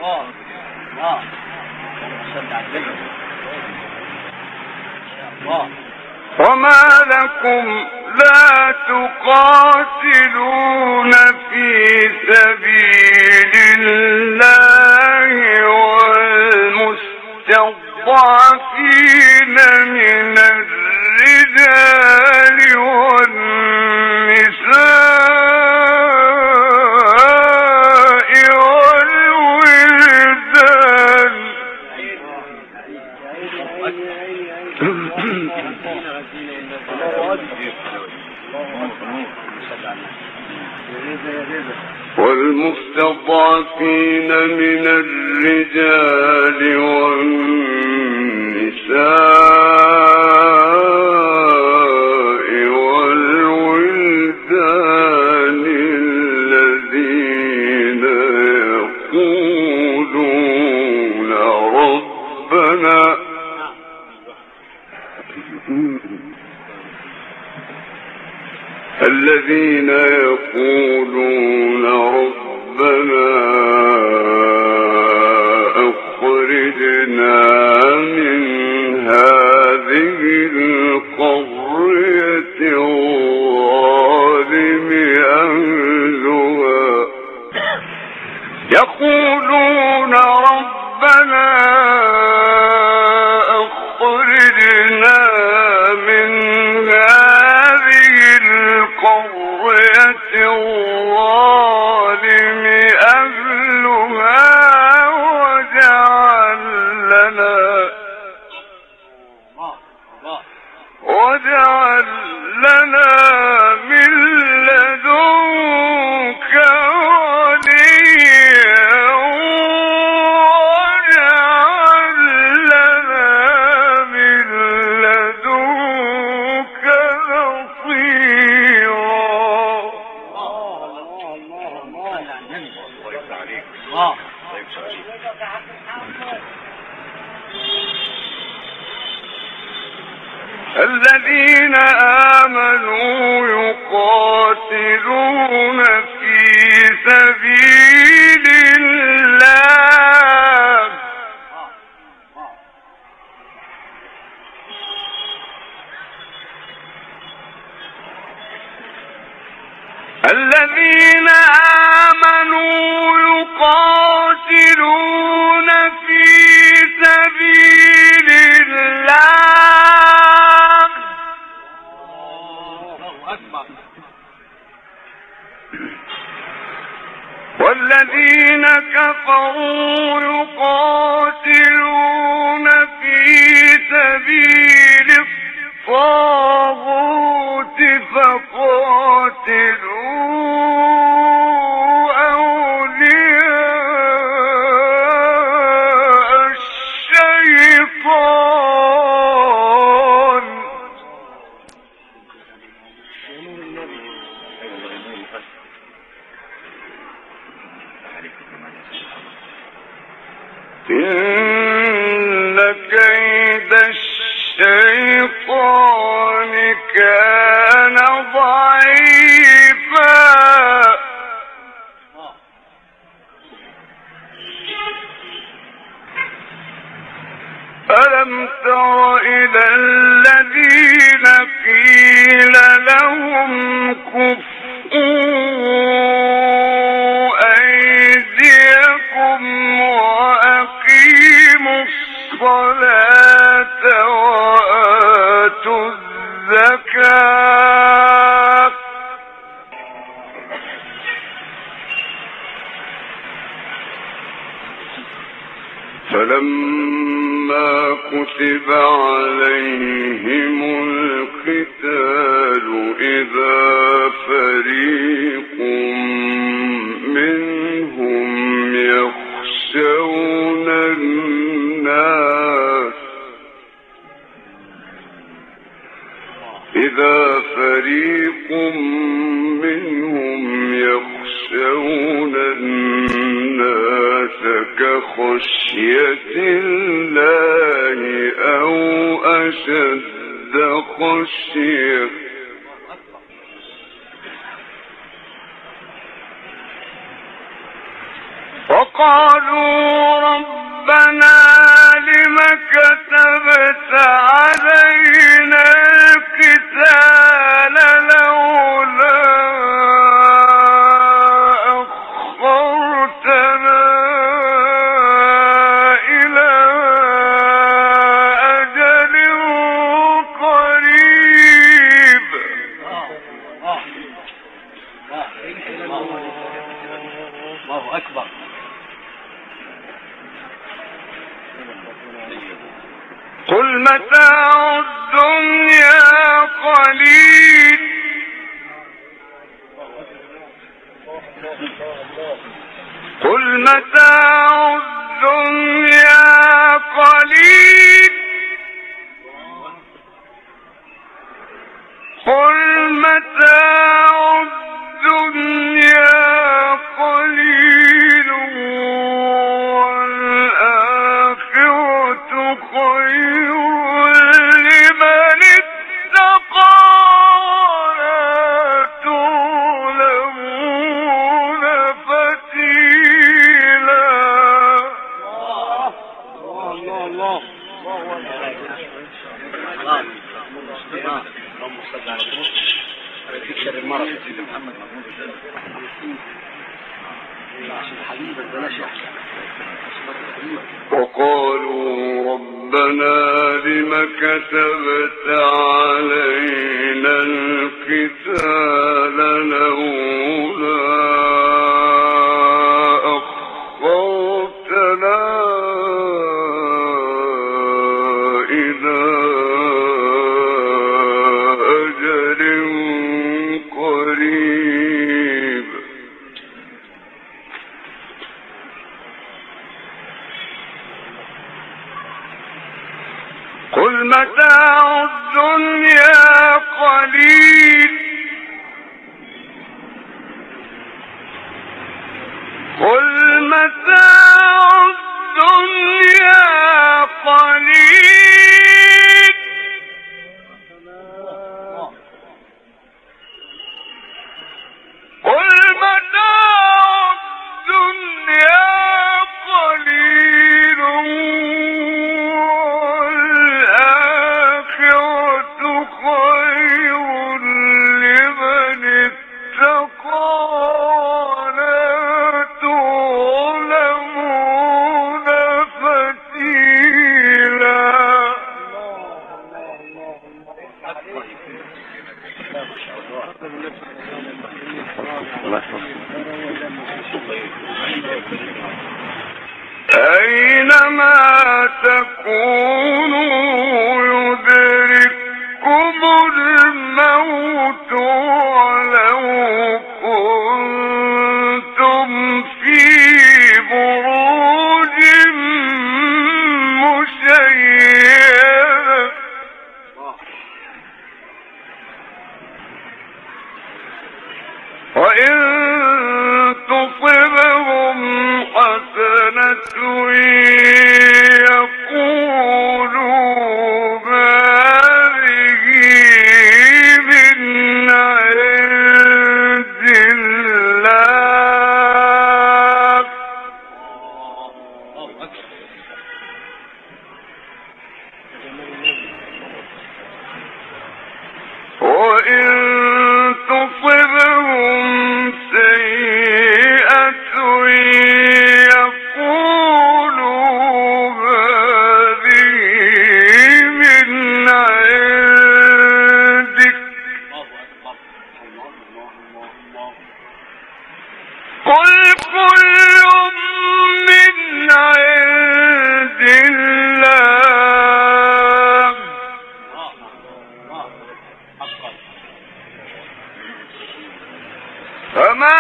وما لكم لا تقاتلون في سبيل الله والمستضعفين من الرجال والنساء والولدان والمستضعفين من الرجال والنساء والولدان الذين يقولون ربنا أخرجنا من هذه القرية الظالم أهلها يقولون ربنا أخرجنا من هذه القرية الظالم أهلها واجعل لنا من لدنك وليا واجعل لنا من لدنك نصيرا. الذين آمنوا يقاتلون في سبيل الله الذين آمنوا يقاتلون في سبيل الله والذين كفروا يقاتلون في سبيل الطاغوت فقاتلوا أولياء الشيطان إن كيد الشيطان كان ضعيفا ألم تر إلى الذين قيل لهم كفوا أيديكم وأقيموا الصلاة وآتوا الزكاة فلما كتب عليهم القتال إذا فريق منهم يخشون الناس كخشية الله أو أشد خشية وقالوا ربنا لم كتبت علينا القتال لولا أخرتنا إلى أجل قريب. الله أكبر. قل متاع الدنيا قليل قل متاع الدنيا قليل قل متاع الدنيا قليل والآخرة خير لمن اتقى ولا تظلمون فتيلا. الله تكسر المرض يا سيدي محمد محمود عشان حبيبك بلاش يحصل. وقالوا ربنا لم كتبت علينا القتال لولا أخرتنا إلى أجل قريب. قل متاع الدنيا قليل قل متاع الدنيا قليل قل متاع الدنيا قليل والآخرة خير لمن اتقى ولا تظلمون فتيلا. أينما تكونوا يدرككم الموت ولو كنتم في بروج مشيدة. وإن تصبهم حسنة يقولوا هذه من عند الله وإن تصبهم سيئة يقولوا هذه من عندك قل كل من عند الله فما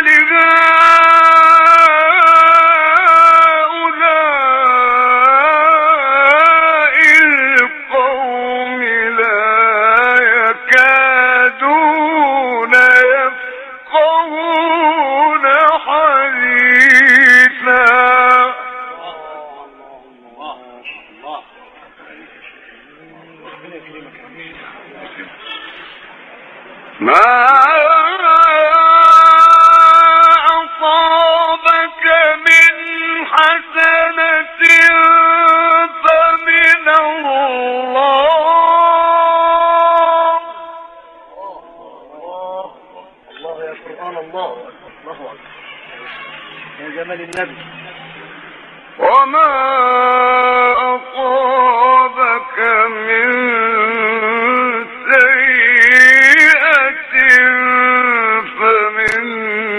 لهؤلاء القوم لا يكادون يفقهون حديثا. ما أصابك من حسنة فمن الله. الله يا قرآن الله. الله أكبر يا جمال النبي. وما أصابك من سيئة فمن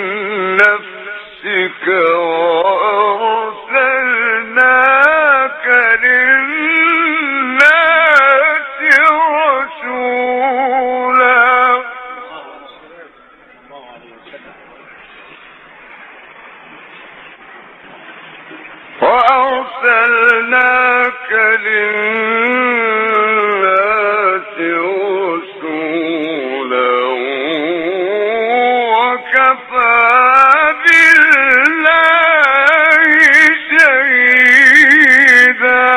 نفسك وأرسلناك للناس رسولا. وأرسلناك للناس رسولا وكفى بالله شهيدا.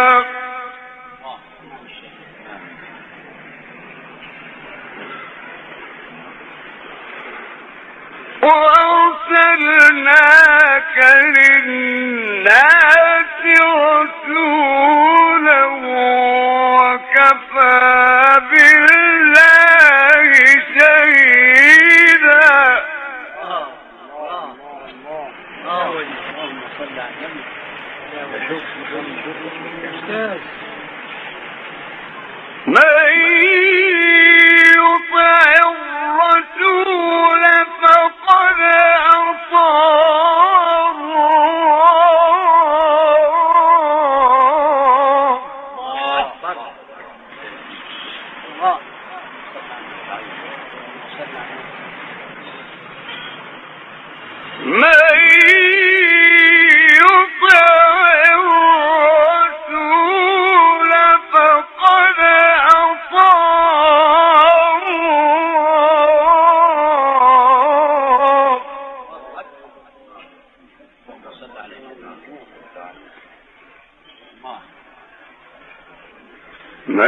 وأرسلناك للناس رسولا وكفى بالله شهيدا. اللهم صل على النبي. من يطع الرسول فقد أطاع من يطع الرسول فقد أطاع من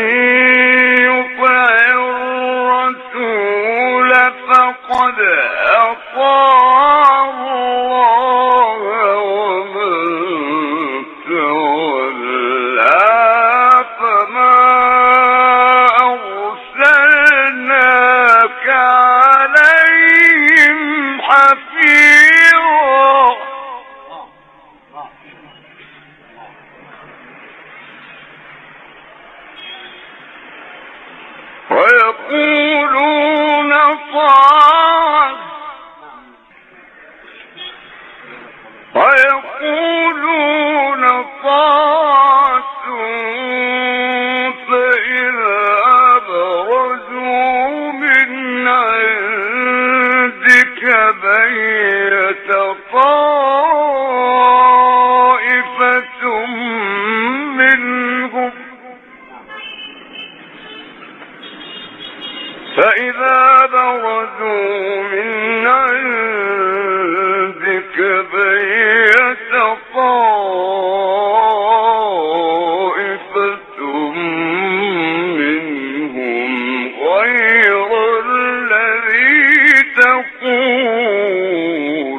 يطع الرسول فقد أطاع الله ومن تولى فما أرسلناك عليهم حفيظا. ويقولون طاعة فإذا برزوا من عندك بيت طائفة منهم فإذا برزوا من عندك بيت طائفة منهم غير الذي تقول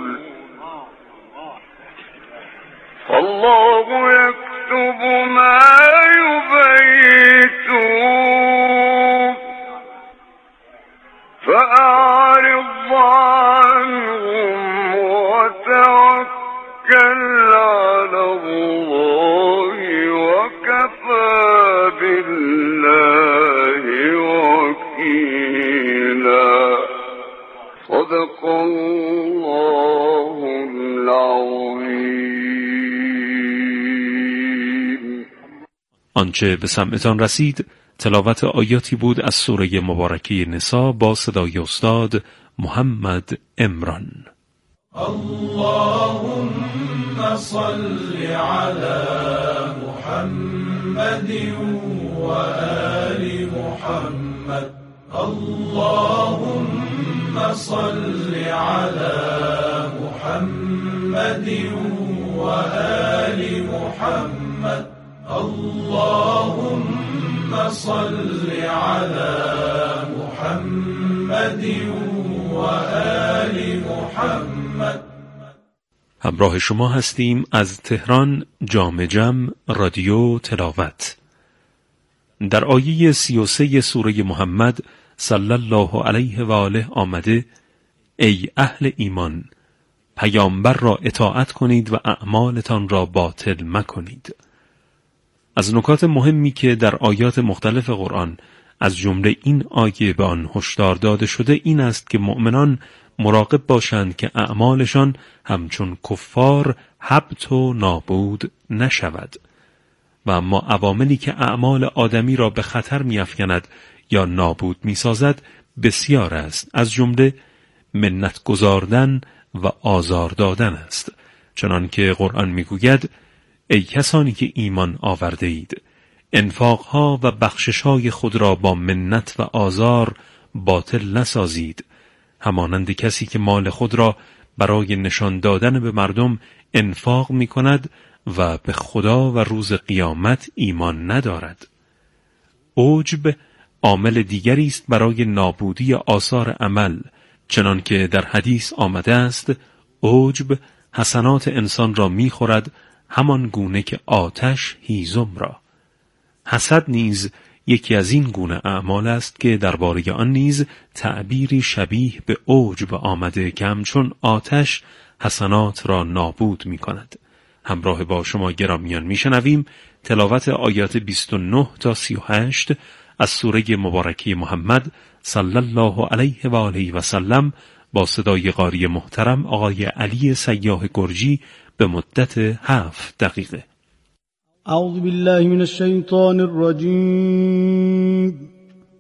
الله يكتب ما يبيتون فأعرض عنهم وتوكل على الله وكفى بالله وكيلا. صدق الله العظيم. آنچه به سمعتان رسید تلاوت آیاتی بود از سوره مبارکه نساء با صدای استاد محمد عمران. اللهم صل على محمد وآل محمد. اللهم صل على محمد وآل محمد. اللهم صل على محمد وآل محمد. همراه شما هستیم از تهران جام جم رادیو تلاوت. در آیه 33 سوره محمد صلی الله علیه و آله آمده: ای اهل ایمان، پیامبر را اطاعت کنید و اعمالتان را باطل مکنید. از نکات مهمی که در آیات مختلف قرآن از جمله این آیه به آن هشدار داده شده این است که مؤمنان مراقب باشند که اعمالشان همچون کفار هبط و نابود نشود. و اما عواملی که اعمال آدمی را به خطر می‌افکند یا نابود می‌سازد بسیار است. از جمله منت گزاردن و آزار دادن است، چنانکه قرآن می‌گوید: ای کسانی که ایمان آورده اید، انفاقها و بخششهای خود را با منت و آزار باطل نسازید، همانند کسی که مال خود را برای نشان دادن به مردم انفاق می کند و به خدا و روز قیامت ایمان ندارد. عجب عامل دیگری است برای نابودی آثار عمل، چنانکه در حدیث آمده است: عجب حسنات انسان را می خورد همان گونه که آتش هیزم را. حسد نیز یکی از این گونه اعمال است که درباره آن نیز تعبیری شبیه به عجب آمده که همچون آتش حسنات را نابود می کند. همراه با شما گرامیان می شنویم تلاوت آیات 29 تا 38 از سوره مبارکه محمد صلی الله علیه و آله و سلم با صدای قاری محترم آقای علی سیاح گرجی به مدت 7 دقیقه. اعوذ بالله من الشیطان الرجیم.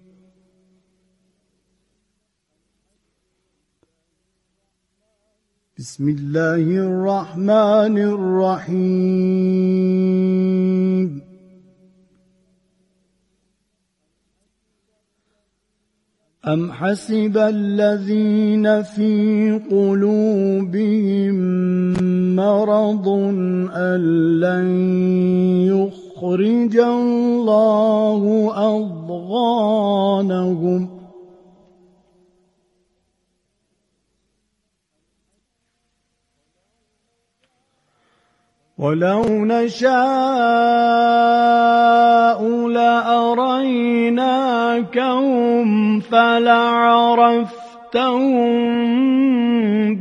بسم الله الرحمن الرحیم. ام حسب الذين في قلوبهم مرض أن لن يخرج الله أضغانهم ولو نشاء لأريناكهم فلعرفتهم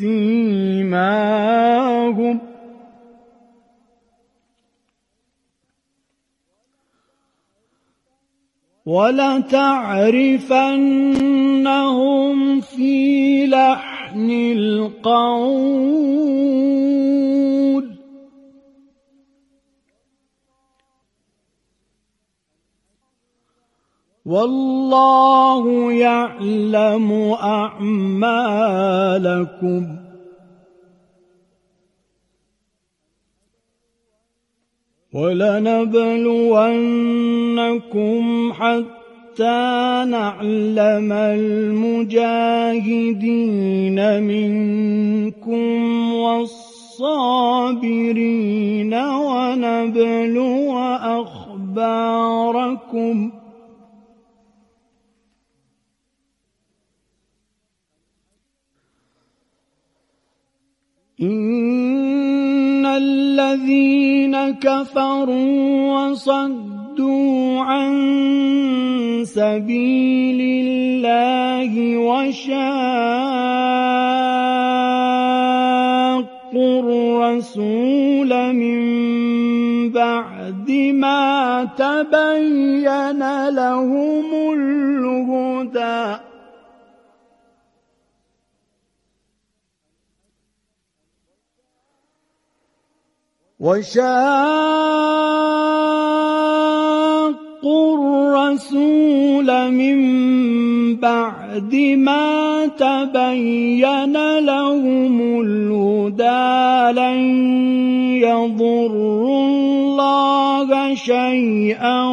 بسيماهم ولتعرفنهم في لحن القول والله يعلم أعمالكم ولنبلونكم حتى نعلم المجاهدين منكم والصابرين ونبلو أخباركم إن الذين كفروا وصدوا عن سبيل الله وشاقوا الرسول من بعد ما تبين لهم الهدى وشاقوا الرسول من بعد ما تبين لهم الهدى لن يضروا الله شيئا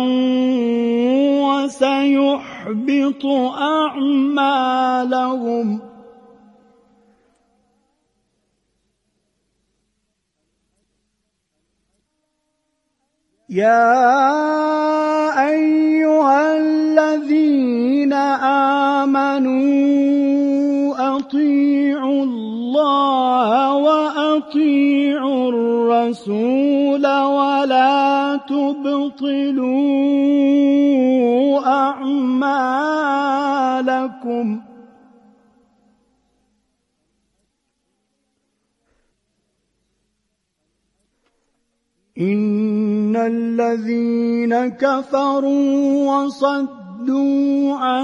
وسيحبط أعمالهم يا أيها الذين آمنوا أطيعوا الله وأطيعوا الرسول ولا تبطلوا أعمالكم إن الذين كفروا وصدوا عن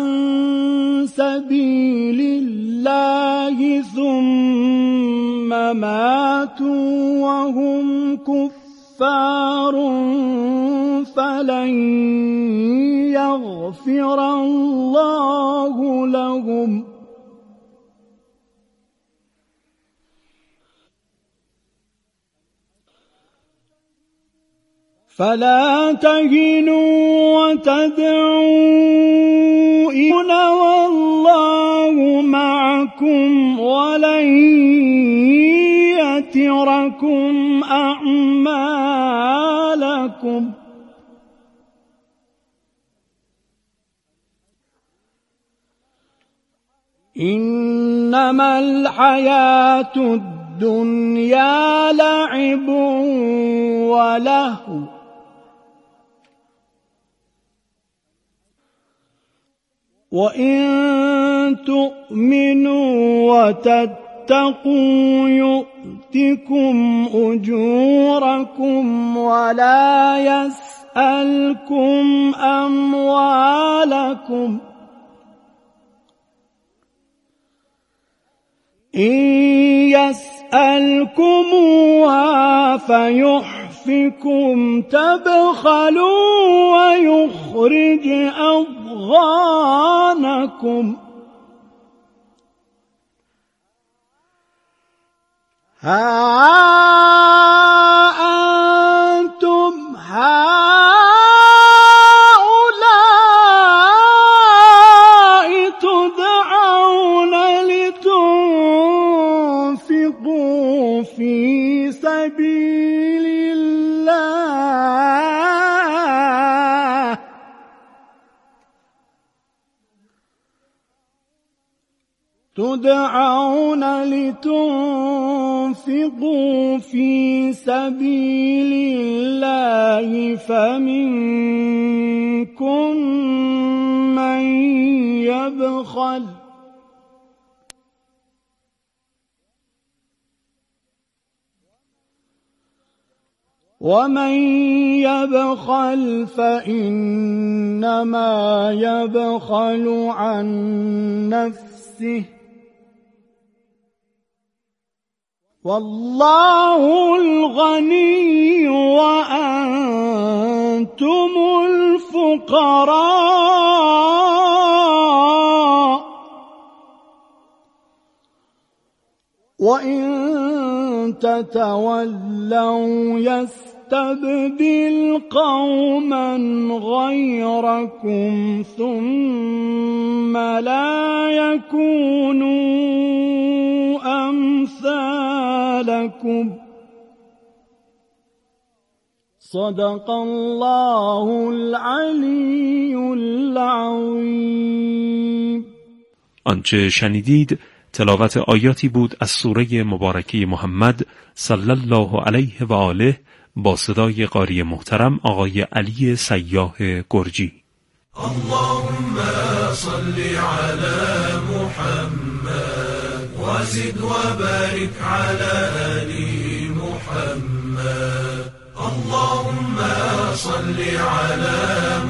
سبيل الله ثم ماتوا وهم كفار فلن يغفر الله لهم فلا تهنوا وتدعوا إلى والله معكم ولن يتركم أعمالكم إنما الحياة الدنيا لعب ولهو وإن تؤمنوا وتتقوا يؤتكم أجوركم ولا يسألكم أموالكم إن يسألكموها فيحفكم تبخلوا ويخرج أضغانكم ها أنتم هؤلاء تدعون لتنفقوا في سبيل الله فمنكم من يبخل ومن يبخل فإنما يبخل عن نفسه والله الغني وأنتم الفقراء وإن تتولوا يستبدل قوما غيركم ثم لا يكونوا أمثالكم صدق الله العلی العظیم. آنچه شنیدید تلاوت آیاتی بود از سوره مبارکه محمد صلی الله علیه و آله با صدای قاری محترم آقای علی سیاح گرجی. اللهم صل على محمد وزد وبارك على آل محمد. اللهم صل على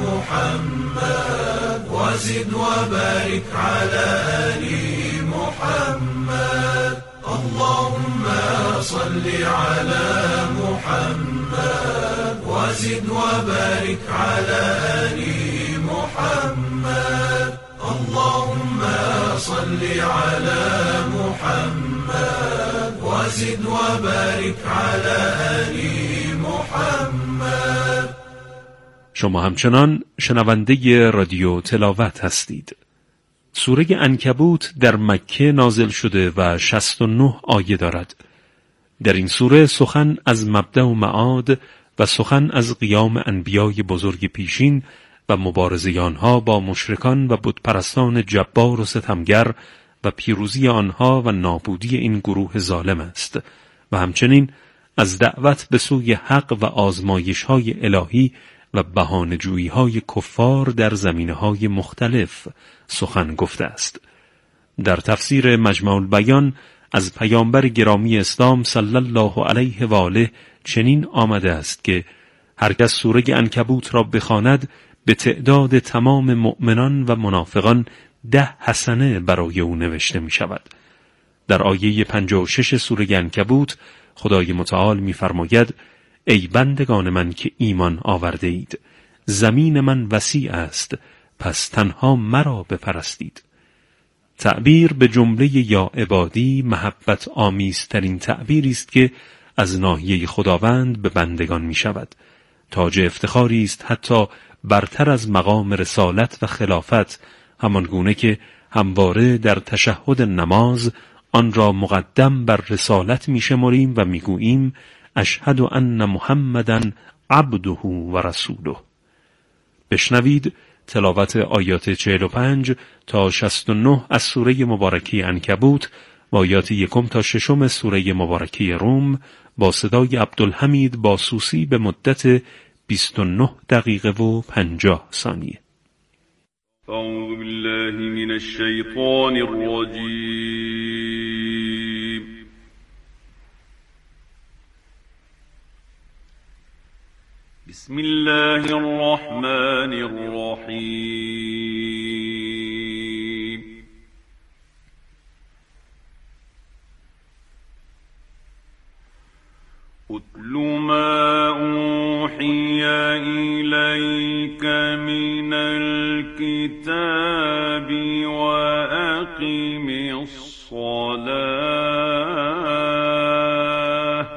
محمد وزد وبارك على آل محمد. اللهم صل على محمد وزد وبارك على آل محمد. اللهم صل على محمد وزد وبارك على آل محمد. شما همچنان شنونده رادیو تلاوت هستید. سوره عنکبوت در مکه نازل شده و 69 آیه دارد. در این سوره سخن از مبدأ و معاد و سخن از قیام انبیای بزرگ پیشین و مبارزه آنها با مشرکان و بتپرستان جبار و ستمگر و پیروزی آنها و نابودی این گروه ظالم است و همچنین از دعوت به سوی حق و آزمایش‌های الهی و بهانه‌جویی‌های کفار در زمینه‌های مختلف سخن گفته است. در تفسیر مجمع البیان از پیامبر گرامی اسلام صلی الله علیه و آله چنین آمده است که هر کس سوره عنکبوت را بخواند به تعداد تمام مؤمنان و منافقان 10 حسنه برای او نوشته می شود. در آیه 56 سوره عنکبوت خدای متعال می فرماید: ای بندگان من که ایمان آورده اید، زمین من وسیع است، پس تنها مرا بپرستید. تعبیر به جمله یا عبادی محبت آمیزترین تعبیری است که از ناحیه خداوند به بندگان می شود. تاج افتخاری است حتی برتر از مقام رسالت و خلافت، همان گونه که همواره در تشهد نماز آن را مقدم بر رسالت می شماریم و می گوییم اشهد ان محمدًا عبده و رسوله. بشنوید تلاوت آیات 45 تا 69 از سوره مبارکه عنکبوت و آیات 1 تا 6 سوره مبارکه روم با صدای عبدالحمید باسوسی به مدت 29 دقیقه و 50 ثانیه. اعوذ بالله من الشیطان الرجیم. بسم الله الرحمن الرحیم. اتل ما اوحی الیک من الكتاب واقم الصلاة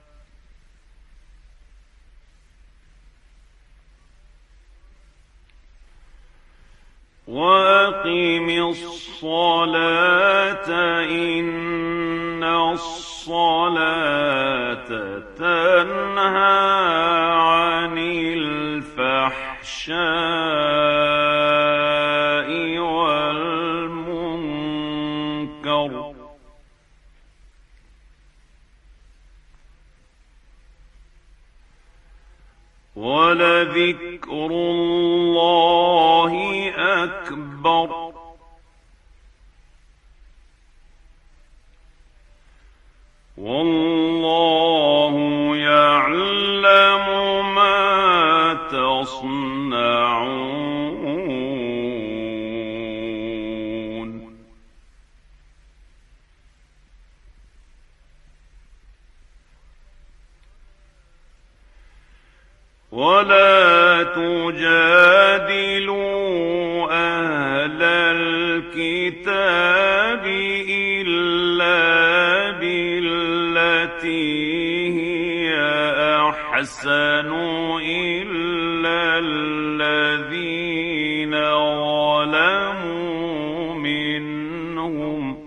إن الصلاة تنهى عن الفحشاء والمنكر ولذكر الله أكبر والله يعلم ما تصنعون. ولا تجادلوا أهل الكتاب إلا بالتي هي أحسن إلا الذين ظلموا منهم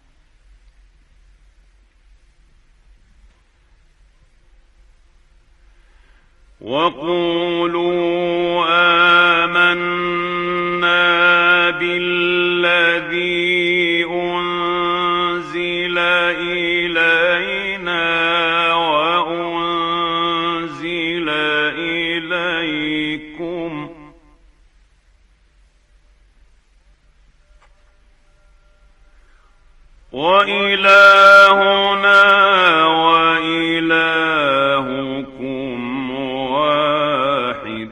وقولوا آمنا بالذي أنزل إلينا وأنزل إليكم وإلهنا وإلهكم واحد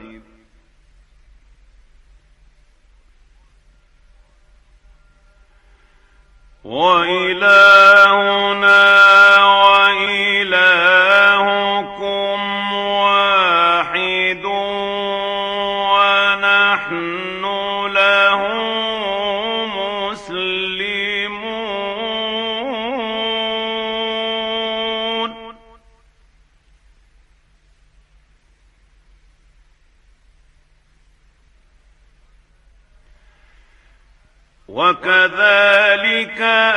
وإلهنا وإلهكم واحد ونحن له مسلمون. وكذلك